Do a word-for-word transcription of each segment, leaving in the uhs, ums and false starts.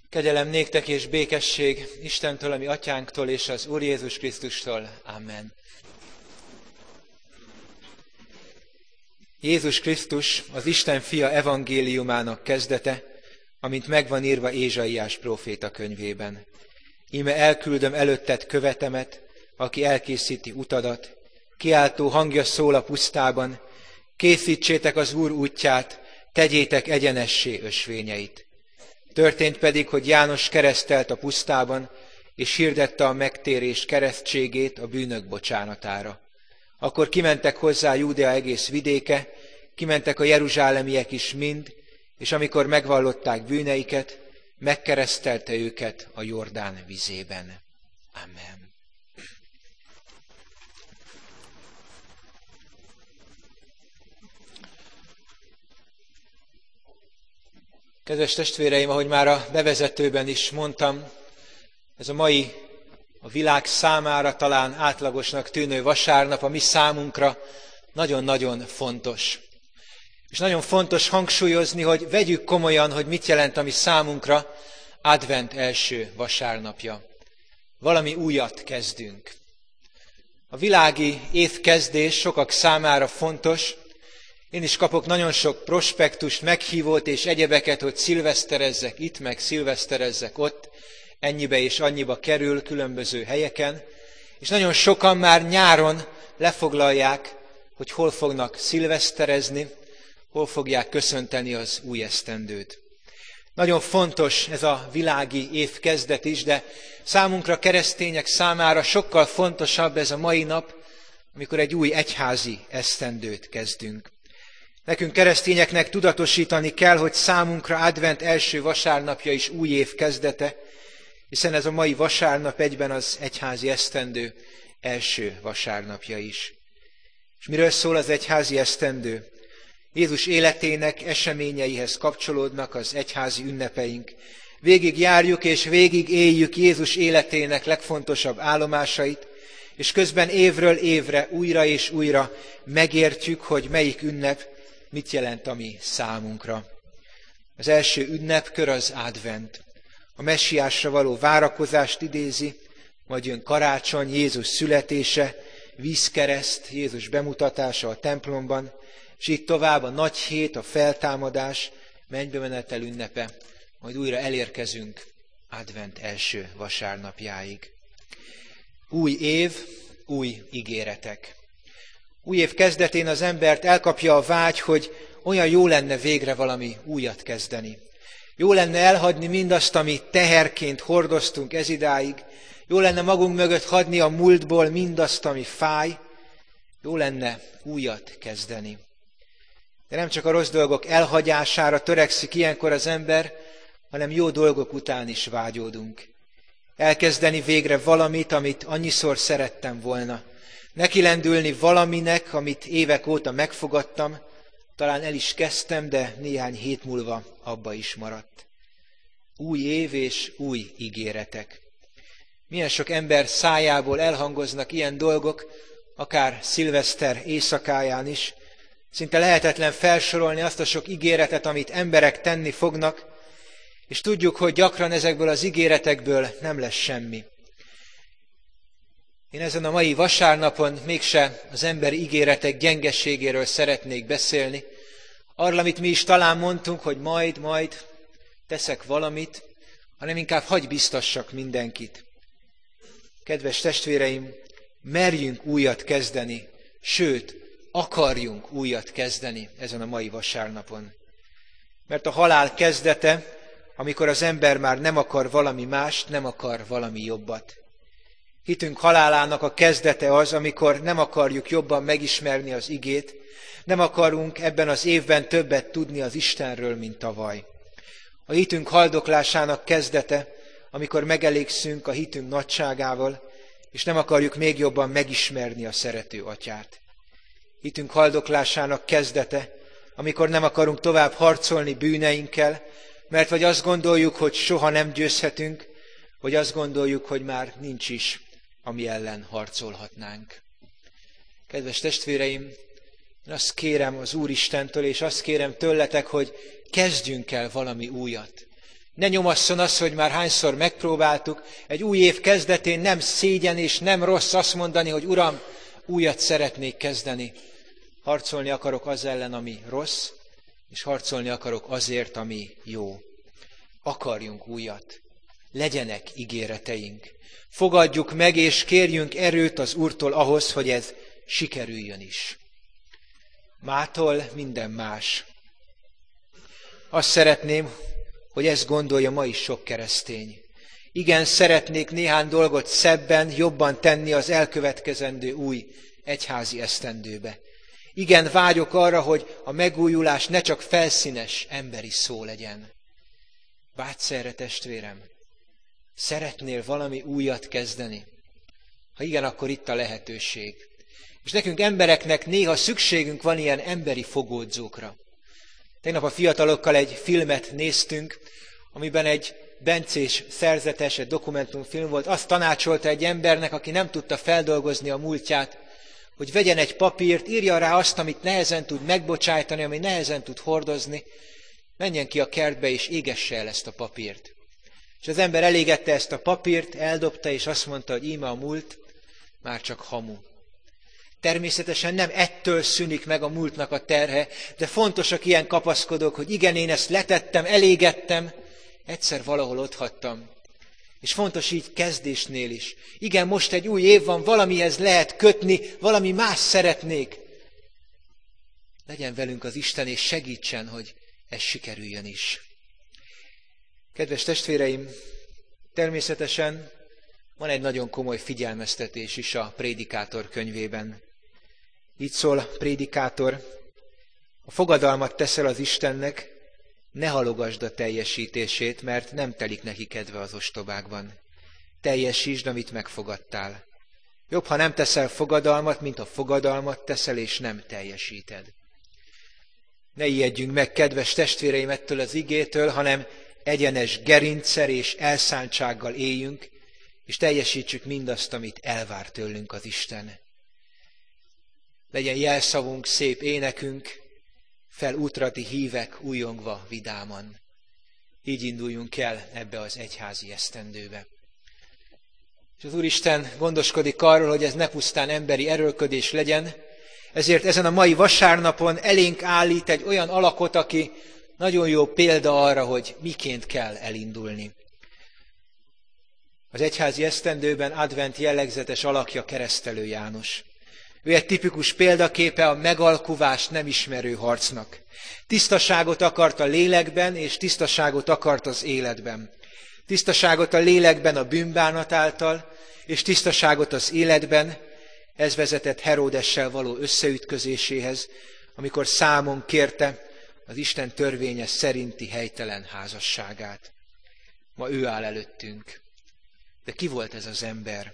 Kegyelem néktek és békesség Istentől, a mi atyánktól és az Úr Jézus Krisztustól. Amen. Jézus Krisztus az Isten fia evangéliumának kezdete, amint megvan írva Ézsaiás próféta könyvében. Íme elküldöm előtted követemet, aki elkészíti utadat, kiáltó hangja szól a pusztában, készítsétek az Úr útját, tegyétek egyenessé ösvényeit. Történt pedig, hogy János keresztelt a pusztában, és hirdette a megtérés keresztségét a bűnök bocsánatára. Akkor kimentek hozzá Júdea egész vidéke, kimentek a jeruzsálemiek is mind, és amikor megvallották bűneiket, megkeresztelte őket a Jordán vizében. Amen. Kedves testvéreim, ahogy már a bevezetőben is mondtam, ez a mai, a világ számára talán átlagosnak tűnő vasárnap a mi számunkra nagyon-nagyon fontos. És nagyon fontos hangsúlyozni, hogy vegyük komolyan, hogy mit jelent a mi számunkra advent első vasárnapja. Valami újat kezdünk. A világi évkezdés sokak számára fontos. Én is kapok nagyon sok prospektust, meghívót és egyebeket, hogy szilveszterezzek itt, meg szilveszterezzek ott, ennyibe és annyiba kerül különböző helyeken, és nagyon sokan már nyáron lefoglalják, hogy hol fognak szilveszterezni, hol fogják köszönteni az új esztendőt. Nagyon fontos ez a világi évkezdet is, de számunkra, keresztények számára sokkal fontosabb ez a mai nap, amikor egy új egyházi esztendőt kezdünk. Nekünk keresztényeknek tudatosítani kell, hogy számunkra advent első vasárnapja is új év kezdete, hiszen ez a mai vasárnap egyben az egyházi esztendő első vasárnapja is. És miről szól az egyházi esztendő? Jézus életének eseményeihez kapcsolódnak az egyházi ünnepeink. Végig járjuk és végig éljük Jézus életének legfontosabb állomásait, és közben évről évre újra és újra megértjük, hogy melyik ünnep mit jelent a mi számunkra. Az első ünnepkör az advent. A messiásra való várakozást idézi, majd jön karácsony, Jézus születése, vízkereszt, Jézus bemutatása a templomban, és így tovább a nagy hét, a feltámadás, mennybe menetel ünnepe, majd újra elérkezünk advent első vasárnapjáig. Új év, új ígéretek. Új év kezdetén az embert elkapja a vágy, hogy olyan jó lenne végre valami újat kezdeni. Jó lenne elhagyni mindazt, amit teherként hordoztunk ezidáig. Jó lenne magunk mögött hagyni a múltból mindazt, ami fáj. Jó lenne újat kezdeni. De nem csak a rossz dolgok elhagyására törekszik ilyenkor az ember, hanem jó dolgok után is vágyódunk. Elkezdeni végre valamit, amit annyiszor szerettem volna. Nekilendülni valaminek, amit évek óta megfogadtam, talán el is kezdtem, de néhány hét múlva abba is maradt. Új év és új ígéretek. Milyen sok ember szájából elhangoznak ilyen dolgok, akár szilveszter éjszakáján is. Szinte lehetetlen felsorolni azt a sok ígéretet, amit emberek tenni fognak, és tudjuk, hogy gyakran ezekből az ígéretekből nem lesz semmi. Én ezen a mai vasárnapon mégse az emberi ígéretek gyengeségéről szeretnék beszélni, arról, amit mi is talán mondtunk, hogy majd, majd teszek valamit, hanem inkább hagy biztassak mindenkit. Kedves testvéreim, merjünk újat kezdeni, sőt, akarjunk újat kezdeni ezen a mai vasárnapon. Mert a halál kezdete, amikor az ember már nem akar valami mást, nem akar valami jobbat. Hitünk halálának a kezdete az, amikor nem akarjuk jobban megismerni az igét, nem akarunk ebben az évben többet tudni az Istenről, mint tavaly. A hitünk haldoklásának kezdete, amikor megelégszünk a hitünk nagyságával, és nem akarjuk még jobban megismerni a szerető atyát. Hitünk haldoklásának kezdete, amikor nem akarunk tovább harcolni bűneinkkel, mert vagy azt gondoljuk, hogy soha nem győzhetünk, vagy azt gondoljuk, hogy már nincs is, ami ellen harcolhatnánk. Kedves testvéreim, én azt kérem az Úristentől, és azt kérem tőletek, hogy kezdjünk el valami újat. Ne nyomasszon az, hogy már hányszor megpróbáltuk. Egy új év kezdetén nem szégyen és nem rossz azt mondani, hogy Uram, újat szeretnék kezdeni. Harcolni akarok az ellen, ami rossz, és harcolni akarok azért, ami jó. Akarjunk újat. Legyenek ígéreteink. Fogadjuk meg és kérjünk erőt az Úrtól ahhoz, hogy ez sikerüljön is. Mától minden más. Azt szeretném, hogy ezt gondolja ma is sok keresztény. Igen, szeretnék néhány dolgot szebben, jobban tenni az elkövetkezendő új egyházi esztendőbe. Igen, vágyok arra, hogy a megújulás ne csak felszínes emberi szó legyen. Vágysz erre, testvérem? Szeretnél valami újat kezdeni? Ha igen, akkor itt a lehetőség. És nekünk embereknek néha szükségünk van ilyen emberi fogódzókra. Tegnap a fiatalokkal egy filmet néztünk, amiben egy bencés szerzetes, egy dokumentumfilm volt. Azt tanácsolta egy embernek, aki nem tudta feldolgozni a múltját, hogy vegyen egy papírt, írja rá azt, amit nehezen tud megbocsájtani, ami nehezen tud hordozni, menjen ki a kertbe és égesse el ezt a papírt. És az ember elégette ezt a papírt, eldobta, és azt mondta, hogy íme a múlt, már csak hamu. Természetesen nem ettől szűnik meg a múltnak a terhe, de fontosak ilyen kapaszkodók, hogy igen, én ezt letettem, elégettem, egyszer valahol otthagytam. És fontos így kezdésnél is. Igen, most egy új év van, valamihez lehet kötni, valami más szeretnék. Legyen velünk az Isten, és segítsen, hogy ez sikerüljön is. Kedves testvéreim, természetesen van egy nagyon komoly figyelmeztetés is a Prédikátor könyvében. Így szól a Prédikátor: a fogadalmat teszel az Istennek, ne halogasd a teljesítését, mert nem telik neki kedve az ostobákban. Teljesítsd, amit megfogadtál. Jobb, ha nem teszel fogadalmat, mint ha fogadalmat teszel, és nem teljesíted. Ne ijedjünk meg, kedves testvéreim, ettől az igétől, hanem egyenes gerincsel és elszántsággal éljünk, és teljesítsük mindazt, amit elvár tőlünk az Isten. Legyen jelszavunk, szép énekünk, fel útrati hívek újongva vidáman. Így induljunk el ebbe az egyházi esztendőbe. És az Úristen gondoskodik arról, hogy ez ne pusztán emberi erőlködés legyen, ezért ezen a mai vasárnapon elénk állít egy olyan alakot, aki nagyon jó példa arra, hogy miként kell elindulni. Az egyházi esztendőben advent jellegzetes alakja Keresztelő János. Ő egy tipikus példaképe a megalkuvást nem ismerő harcnak. Tisztaságot akart a lélekben, és tisztaságot akart az életben. Tisztaságot a lélekben a bűnbánat által, és tisztaságot az életben. Ez vezetett Heródessel való összeütközéséhez, amikor számon kérte az Isten törvénye szerinti helytelen házasságát. Ma ő áll előttünk. De ki volt ez az ember?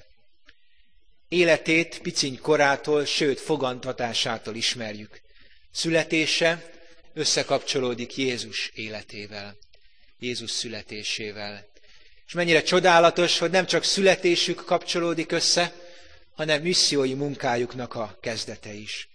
Életét piciny korától, sőt fogantatásától ismerjük. Születése összekapcsolódik Jézus életével, Jézus születésével. És mennyire csodálatos, hogy nem csak születésük kapcsolódik össze, hanem missziói munkájuknak a kezdete is.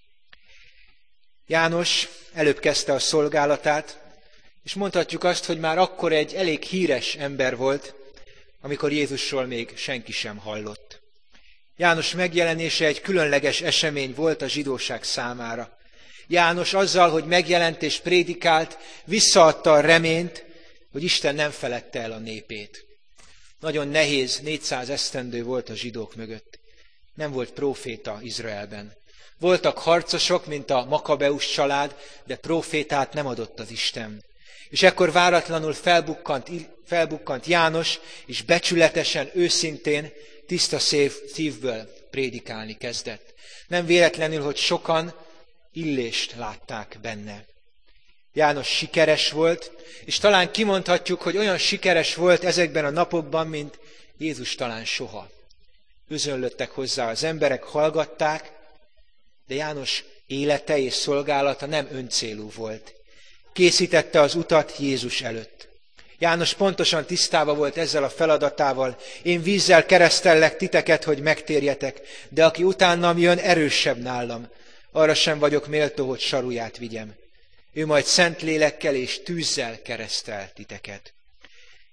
János előbb kezdte a szolgálatát, és mondhatjuk azt, hogy már akkor egy elég híres ember volt, amikor Jézusról még senki sem hallott. János megjelenése egy különleges esemény volt a zsidóság számára. János azzal, hogy megjelent és prédikált, visszaadta a reményt, hogy Isten nem feledte el a népét. Nagyon nehéz, négyszáz esztendő volt a zsidók mögött. Nem volt próféta Izraelben. Voltak harcosok, mint a Makabeus család, de prófétát nem adott az Isten. És ekkor váratlanul felbukkant, felbukkant János, és becsületesen, őszintén, tiszta szív, szívből prédikálni kezdett. Nem véletlenül, hogy sokan illést látták benne. János sikeres volt, és talán kimondhatjuk, hogy olyan sikeres volt ezekben a napokban, mint Jézus talán soha. Özönlöttek hozzá az emberek, hallgatták, de János élete és szolgálata nem öncélú volt. Készítette az utat Jézus előtt. János pontosan tisztában volt ezzel a feladatával. Én vízzel keresztellek titeket, hogy megtérjetek, de aki utánam jön, erősebb nálam. Arra sem vagyok méltó, hogy saruját vigyem. Ő majd szent lélekkel és tűzzel keresztel titeket.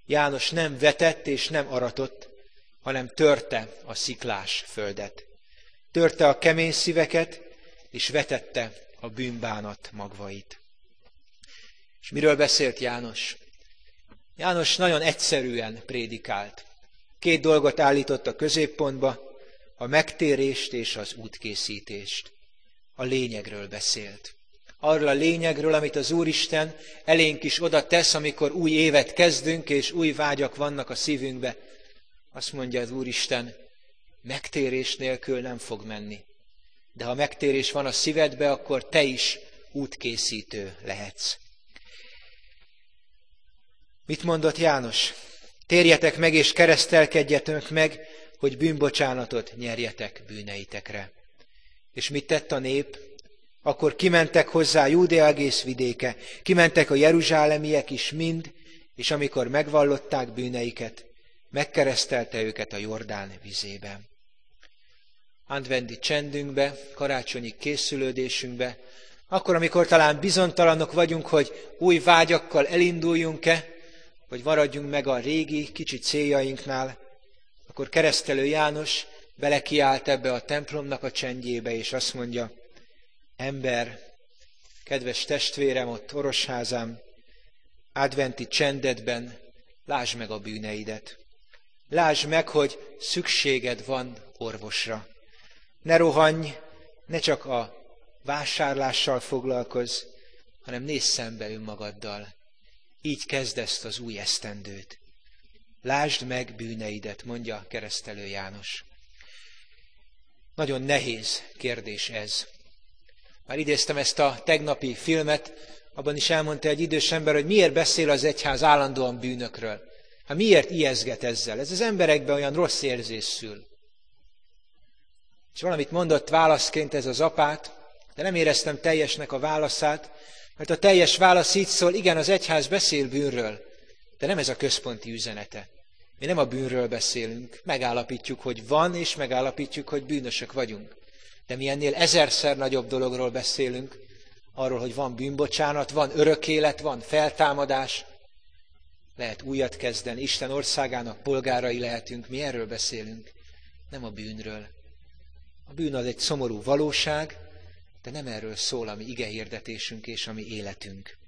János nem vetett és nem aratott, hanem törte a sziklás földet. Törte a kemény szíveket, és vetette a bűnbánat magvait. És miről beszélt János? János nagyon egyszerűen prédikált. Két dolgot állított a középpontba, a megtérést és az útkészítést. A lényegről beszélt. Arról a lényegről, amit az Úristen elénk is oda tesz, amikor új évet kezdünk, és új vágyak vannak a szívünkbe. Azt mondja az Úristen, megtérés nélkül nem fog menni. De ha megtérés van a szívedbe, akkor te is útkészítő lehetsz. Mit mondott János? Térjetek meg és keresztelkedjetek meg, hogy bűnbocsánatot nyerjetek bűneitekre. És mit tett a nép? Akkor kimentek hozzá Júdea egész vidéke, kimentek a jeruzsálemiek is mind, és amikor megvallották bűneiket, megkeresztelte őket a Jordán vizébe. Adventi csendünkbe, karácsonyi készülődésünkbe, akkor, amikor talán bizonytalanok vagyunk, hogy új vágyakkal elinduljunk-e, vagy maradjunk meg a régi, kicsi céljainknál, akkor keresztelő János belekiált ebbe a templomnak a csendjébe, és azt mondja, ember, kedves testvérem ott Orosházám, adventi csendedben lásd meg a bűneidet. Lásd meg, hogy szükséged van orvosra. Ne rohanj, ne csak a vásárlással foglalkozz, hanem nézz szembe önmagaddal. Így kezd ezt az új esztendőt. Lásd meg bűneidet, mondja keresztelő János. Nagyon nehéz kérdés ez. Már idéztem ezt a tegnapi filmet, abban is elmondta egy idős ember, hogy miért beszél az egyház állandóan bűnökről. Hát miért ijeszget ezzel? Ez az emberekben olyan rossz érzés szül. És valamit mondott válaszként ez az apát, de nem éreztem teljesnek a válaszát, mert a teljes válasz így szól, igen, az egyház beszél bűnről, de nem ez a központi üzenete. Mi nem a bűnről beszélünk, megállapítjuk, hogy van, és megállapítjuk, hogy bűnösök vagyunk. De mi ennél ezerszer nagyobb dologról beszélünk, arról, hogy van bűnbocsánat, van örök élet, van feltámadás, lehet újat kezdeni, Isten országának polgárai lehetünk, mi erről beszélünk, nem a bűnről. A bűn az egy szomorú valóság, de nem erről szól a mi igehirdetésünk és a mi életünk.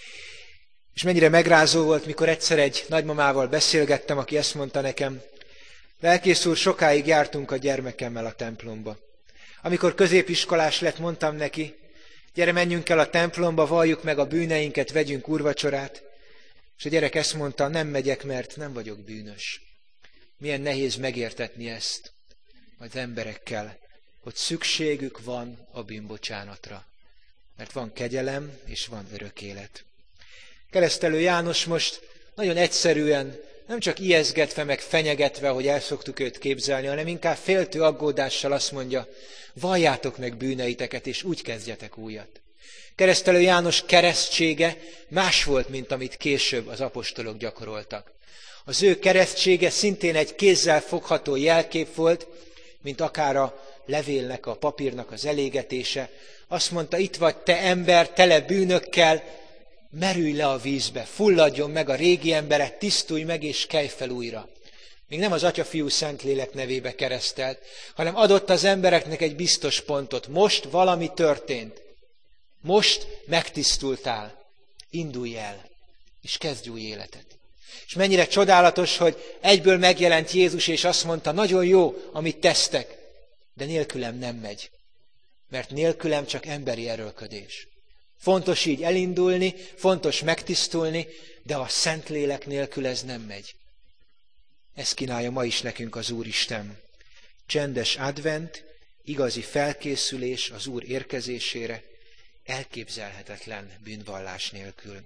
És mennyire megrázó volt, mikor egyszer egy nagymamával beszélgettem, aki ezt mondta nekem, lelkész úr, sokáig jártunk a gyermekemmel a templomba. Amikor középiskolás lett, mondtam neki, gyere, menjünk el a templomba, valljuk meg a bűneinket, vegyünk úrvacsorát. És a gyerek ezt mondta, nem megyek, mert nem vagyok bűnös. Milyen nehéz megértetni ezt az emberekkel, hogy szükségük van a bűnbocsánatra. Mert van kegyelem, és van örök élet. Keresztelő János most nagyon egyszerűen, nem csak ijeszgetve, meg fenyegetve, hogy el szoktuk őt képzelni, hanem inkább féltő aggódással azt mondja, valljátok meg bűneiteket, és úgy kezdjetek újat. Keresztelő János keresztsége más volt, mint amit később az apostolok gyakoroltak. Az ő keresztsége szintén egy kézzel fogható jelkép volt, mint akár a levélnek, a papírnak az elégetése. Azt mondta, itt vagy te ember, tele bűnökkel, merülj le a vízbe, fulladjon meg a régi embered, tisztulj meg és kelj fel újra. Még nem az Atya, Fiú, Szentlélek nevébe keresztelt, hanem adott az embereknek egy biztos pontot. Most valami történt. Most megtisztultál. Indulj el, és kezdj új életet. És mennyire csodálatos, hogy egyből megjelent Jézus, és azt mondta, nagyon jó, amit tesztek, de nélkülem nem megy. Mert nélkülem csak emberi erőlködés. Fontos így elindulni, fontos megtisztulni, de a Szentlélek nélkül ez nem megy. Ezt kínálja ma is nekünk az Úristen. Csendes advent, igazi felkészülés az Úr érkezésére, elképzelhetetlen bűnvallás nélkül.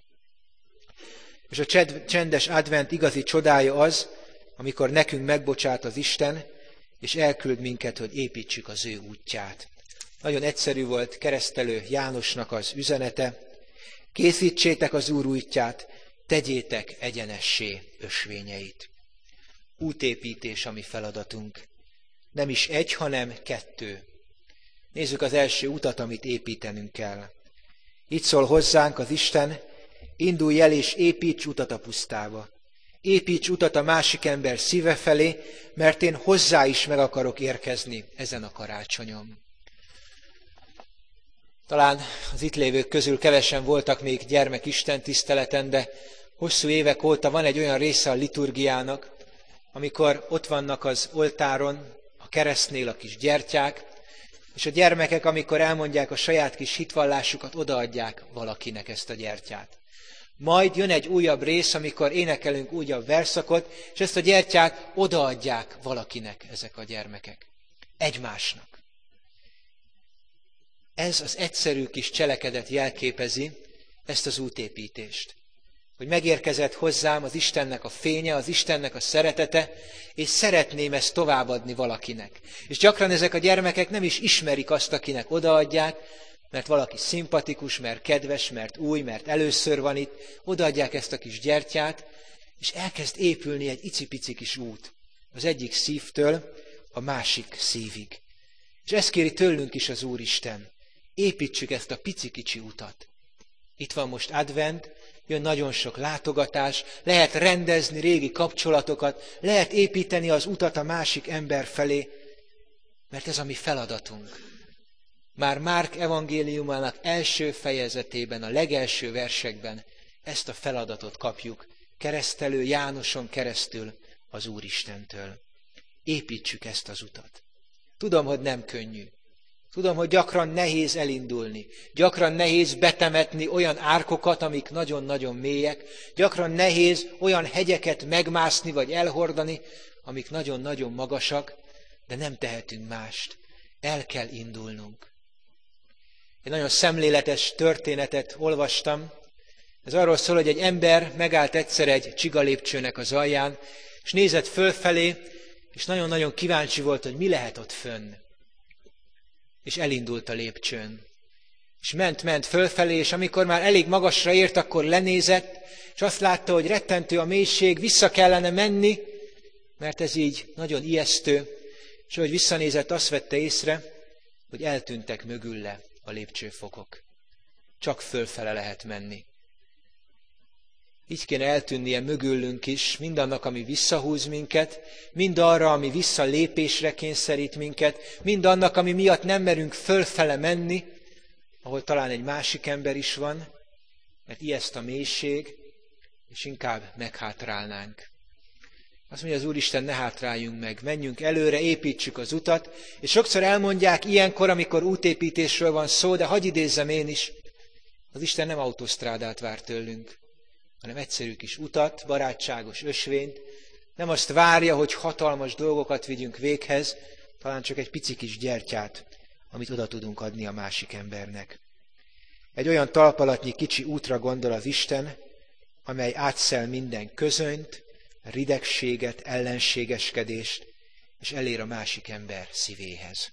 És a csendes advent igazi csodája az, amikor nekünk megbocsát az Isten, és elküld minket, hogy építsük az ő útját. Nagyon egyszerű volt keresztelő Jánosnak az üzenete. Készítsétek az Úr útját, tegyétek egyenessé ösvényeit. Útépítés a mi feladatunk. Nem is egy, hanem kettő. Nézzük az első utat, amit építenünk kell. Itt szól hozzánk az Isten, indulj el és építs utat a pusztába. Építs utat a másik ember szíve felé, mert én hozzá is meg akarok érkezni ezen a karácsonyon. Talán az itt lévők közül kevesen voltak még gyermek istentiszteleten, de hosszú évek óta van egy olyan része a liturgiának, amikor ott vannak az oltáron, a keresztnél a kis gyertyák, és a gyermekek, amikor elmondják a saját kis hitvallásukat, odaadják valakinek ezt a gyertyát. Majd jön egy újabb rész, amikor énekelünk újabb verszakot, és ezt a gyertyát odaadják valakinek ezek a gyermekek. Egymásnak. Ez az egyszerű kis cselekedet jelképezi ezt az útépítést. Hogy megérkezett hozzám az Istennek a fénye, az Istennek a szeretete, és szeretném ezt továbbadni valakinek. És gyakran ezek a gyermekek nem is ismerik azt, akinek odaadják, mert valaki szimpatikus, mert kedves, mert új, mert először van itt, odaadják ezt a kis gyertyát, és elkezd épülni egy icipici kis út, az egyik szívtől a másik szívig. És ezt kéri tőlünk is az Úristen. Építsük ezt a pici kicsi utat. Itt van most advent, jön nagyon sok látogatás, lehet rendezni régi kapcsolatokat, lehet építeni az utat a másik ember felé, mert ez a mi feladatunk. Már Márk evangéliumának első fejezetében, a legelső versekben ezt a feladatot kapjuk, keresztelő Jánoson keresztül az Úristentől. Építsük ezt az utat. Tudom, hogy nem könnyű. Tudom, hogy gyakran nehéz elindulni, gyakran nehéz betemetni olyan árkokat, amik nagyon-nagyon mélyek, gyakran nehéz olyan hegyeket megmászni vagy elhordani, amik nagyon-nagyon magasak, de nem tehetünk mást. El kell indulnunk. Egy nagyon szemléletes történetet olvastam. Ez arról szól, hogy egy ember megállt egyszer egy csigalépcsőnek az alján, és nézett fölfelé, és nagyon-nagyon kíváncsi volt, hogy mi lehet ott fönn. És elindult a lépcsőn. És ment-ment fölfelé, és amikor már elég magasra ért, akkor lenézett, és azt látta, hogy rettentő a mélység, vissza kellene menni, mert ez így nagyon ijesztő, és ahogy visszanézett, azt vette észre, hogy eltűntek mögülle a lépcsőfokok. Csak fölfele lehet menni. Így kéne eltűnnie mögülünk is, mindannak, ami visszahúz minket, mind arra, ami visszalépésre kényszerít minket, mind annak, ami miatt nem merünk fölfele menni, ahol talán egy másik ember is van, mert ijeszt a mélység, és inkább meghátrálnánk. Azt mondja az Úristen, ne hátráljunk meg, menjünk előre, építsük az utat, és sokszor elmondják ilyenkor, amikor útépítésről van szó, de hadd idézzem én is, az Isten nem autósztrádát vár tőlünk, hanem egyszerű kis utat, barátságos ösvényt, nem azt várja, hogy hatalmas dolgokat vigyünk véghez, talán csak egy pici kis gyertyát, amit oda tudunk adni a másik embernek. Egy olyan talpalatnyi kicsi útra gondol az Isten, amely átszel minden közönyt, ridegséget, ellenségeskedést, és elér a másik ember szívéhez.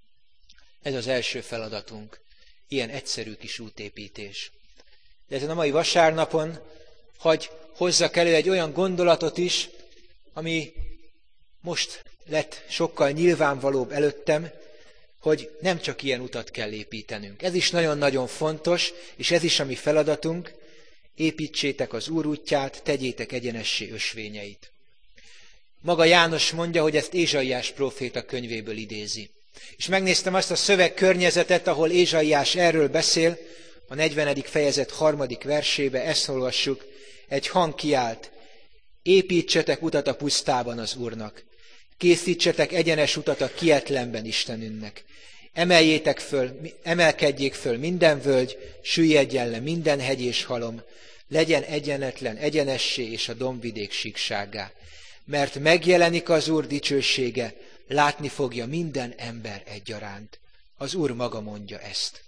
Ez az első feladatunk, ilyen egyszerű kis útépítés. De ezen a mai vasárnapon hagy hozzak elő egy olyan gondolatot is, ami most lett sokkal nyilvánvalóbb előttem, hogy nem csak ilyen utat kell építenünk. Ez is nagyon-nagyon fontos, és ez is a mi feladatunk. Építsétek az Úr útját, tegyétek egyenessé ösvényeit. Maga János mondja, hogy ezt Ézsaiás próféta könyvéből idézi. És megnéztem azt a szövegkörnyezetet, ahol Ézsaiás erről beszél, a negyvenedik fejezet harmadik versébe, ezt olvassuk, egy hang kiált, építsetek utat a pusztában az Úrnak, készítsetek egyenes utat a kietlenben Istenünknek, emeljétek föl, emelkedjék föl minden völgy, süllyedjen le minden hegy és halom, legyen egyenetlen egyenessé és a dombvidék síksággá. Mert megjelenik az Úr dicsősége, látni fogja minden ember egyaránt. Az Úr maga mondja ezt.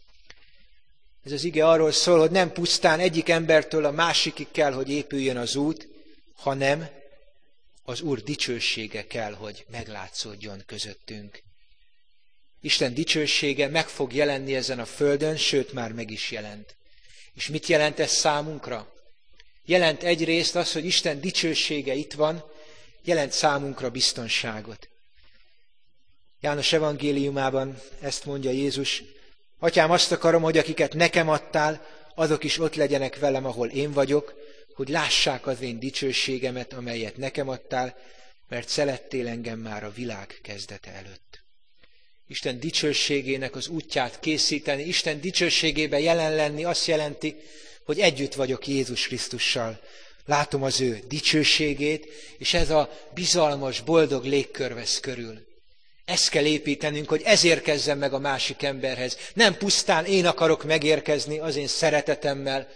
Ez az ige arról szól, hogy nem pusztán egyik embertől a másikig kell, hogy épüljön az út, hanem az Úr dicsősége kell, hogy meglátszódjon közöttünk. Isten dicsősége meg fog jelenni ezen a földön, sőt már meg is jelent. És mit jelent ez számunkra? Jelent egyrészt az, hogy Isten dicsősége itt van, jelent számunkra biztonságot. János evangéliumában ezt mondja Jézus, Atyám, azt akarom, hogy akiket nekem adtál, azok is ott legyenek velem, ahol én vagyok, hogy lássák az én dicsőségemet, amelyet nekem adtál, mert szerettél engem már a világ kezdete előtt. Isten dicsőségének az útját készíteni, Isten dicsőségében jelen lenni azt jelenti, hogy együtt vagyok Jézus Krisztussal. Látom az ő dicsőségét, és ez a bizalmas, boldog légkör vesz körül. Ezt kell építenünk, hogy ez érkezzen meg a másik emberhez. Nem pusztán én akarok megérkezni az én szeretetemmel,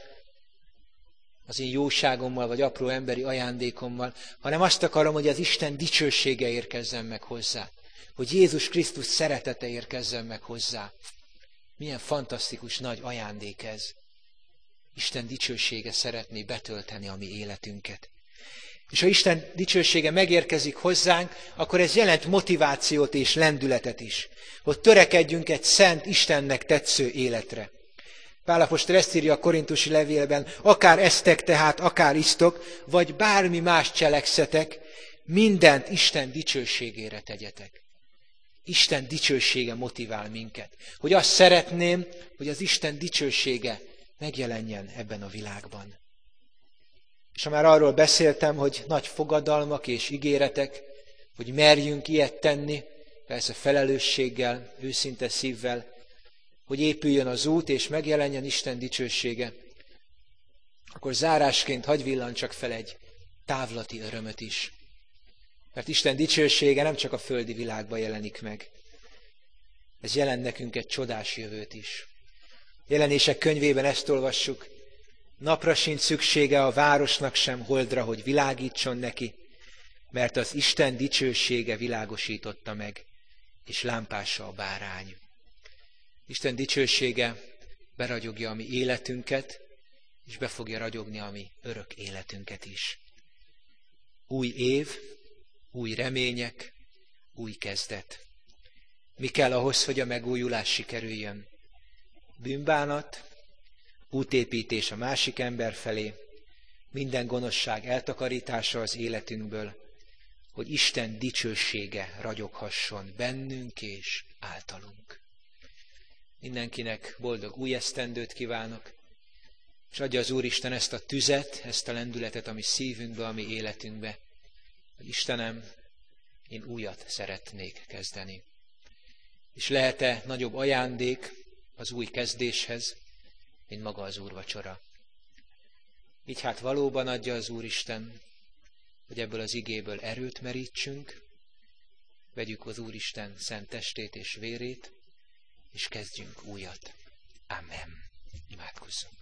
az én jóságommal, vagy apró emberi ajándékommal, hanem azt akarom, hogy az Isten dicsősége érkezzen meg hozzá. Hogy Jézus Krisztus szeretete érkezzen meg hozzá. Milyen fantasztikus nagy ajándék ez. Isten dicsősége szeretné betölteni a mi életünket. És ha Isten dicsősége megérkezik hozzánk, akkor ez jelent motivációt és lendületet is. Hogy törekedjünk egy szent, Istennek tetsző életre. Pál apostol ezt írja a korintusi levélben, akár esztek tehát, akár isztok, vagy bármi más cselekszetek, mindent Isten dicsőségére tegyetek. Isten dicsősége motivál minket. Hogy azt szeretném, hogy az Isten dicsősége megjelenjen ebben a világban. És ha már arról beszéltem, hogy nagy fogadalmak és ígéretek, hogy merjünk ilyet tenni, persze felelősséggel, őszinte szívvel, hogy épüljön az út és megjelenjen Isten dicsősége, akkor zárásként hadd villancsak fel egy távlati örömöt is. Mert Isten dicsősége nem csak a földi világban jelenik meg. Ez jelent nekünk egy csodás jövőt is. Jelenések könyvében ezt olvassuk, napra sincs szüksége a városnak sem holdra, hogy világítson neki, mert az Isten dicsősége világosította meg, és lámpása a bárány. Isten dicsősége beragyogja a mi életünket, és be fogja ragyogni a mi örök életünket is. Új év, új remények, új kezdet. Mi kell ahhoz, hogy a megújulás sikerüljön? Bűnbánat, útépítés a másik ember felé, minden gonoszság eltakarítása az életünkből, hogy Isten dicsősége ragyoghasson bennünk és általunk. Mindenkinek boldog új esztendőt kívánok, és adja az Úristen ezt a tüzet, ezt a lendületet a mi szívünkbe, a mi életünkbe, hogy Istenem, én újat szeretnék kezdeni. És lehet-e nagyobb ajándék az új kezdéshez, mint maga az úrvacsora? Így hát valóban adja az Úristen, hogy ebből az igéből erőt merítsünk, vegyük az Úristen szent testét és vérét, és kezdjünk újat. Amen. Imádkozzunk.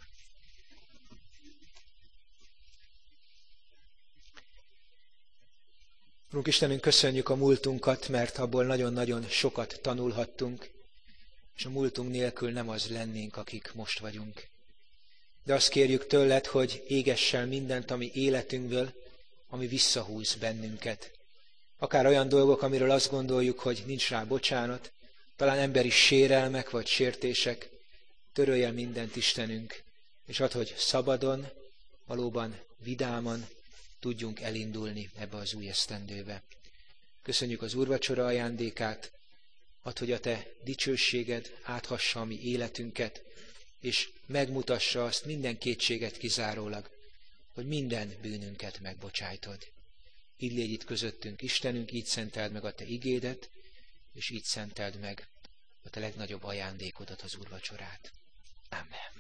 Urunk Istenünk, köszönjük a múltunkat, mert abból nagyon-nagyon sokat tanulhattunk, és a múltunk nélkül nem az lennénk, akik most vagyunk. De azt kérjük tőled, hogy égess el mindent a mi életünkből, ami visszahúz bennünket. Akár olyan dolgok, amiről azt gondoljuk, hogy nincs rá bocsánat, talán emberi sérelmek vagy sértések, törölj el mindent, Istenünk, és add, hogy szabadon, valóban vidáman tudjunk elindulni ebbe az új esztendőbe. Köszönjük az úrvacsora ajándékát, add, hogy a te dicsőséged áthassa a mi életünket, és megmutassa azt minden kétséget kizárólag, hogy minden bűnünket megbocsájtod. Így légy itt közöttünk, Istenünk, így szenteld meg a te igédet, és így szenteld meg a te legnagyobb ajándékodat, az úrvacsorát. Amen.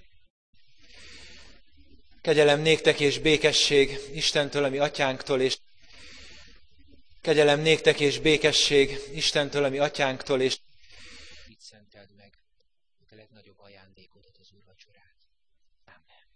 Kegyelem néktek és békesség Istentől, a mi atyánktól, és kegyelem néktek és békesség Istentől, a mi atyánktól, és így szenteld meg a te legnagyobb ajándékodat, az úrvacsorát. Amen.